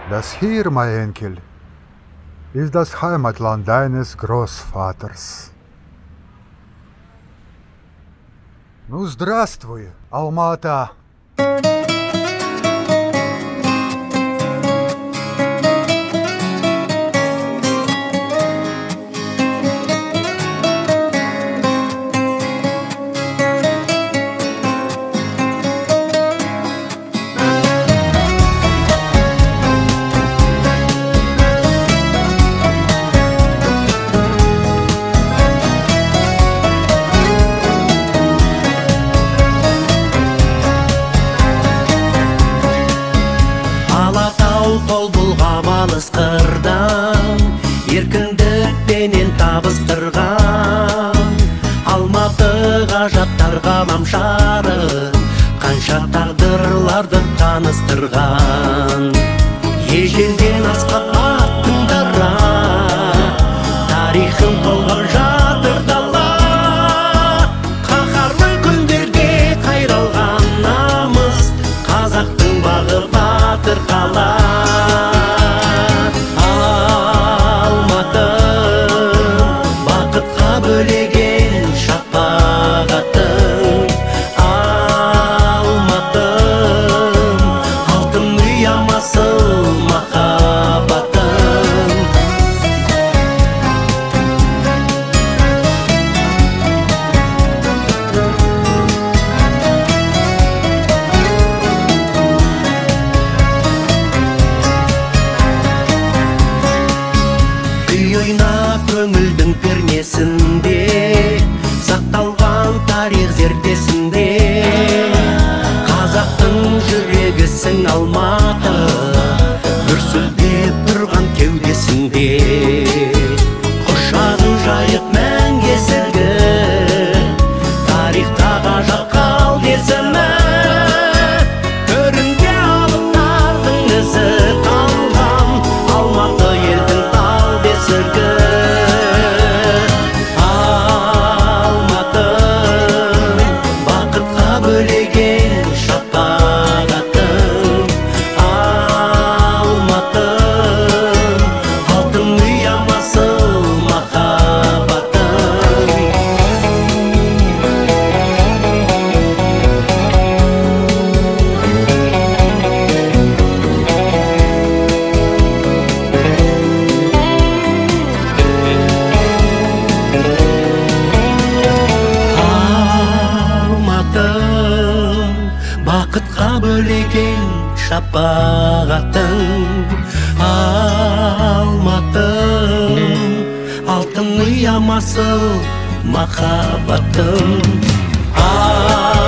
Das hier, mein Enkel, ist das Heimatland deines Großvaters. Ну, здравствуй, Алма-Ата. Қол бұлғап алыс қырдан, еркіндікпенен табыстырған. Алматы ғажаптар ғаламшары, қанша тағдырларды таныстырған. Ежелден асқақ аттың дара, тарихын толғап жатыр дала. Қаһарлы күндерге қайралған намыс, қазақтың бағы батыр қала. Бөлеген шапағатың, Алматым, алтын ұямасыл махаббатың. Үй ойнап көңілдің пернесінде, сақталған тарих зердесінде, қазақтың жүрегісің Алматы, дүрсілдеп тұрған кеудесінде. Құшағын жайып мәңгі есілгі, тарихта ғажап қалды есімі. Төрінде алыптардың ізі қалған, Алматы елдің тал бесігі. Бөлеген шапағатың, Алматым, алтын ұямасыл махаббатың. Бақытқа бөлеген шапағатың, Алматым, алтын ұямасыл махаббатым.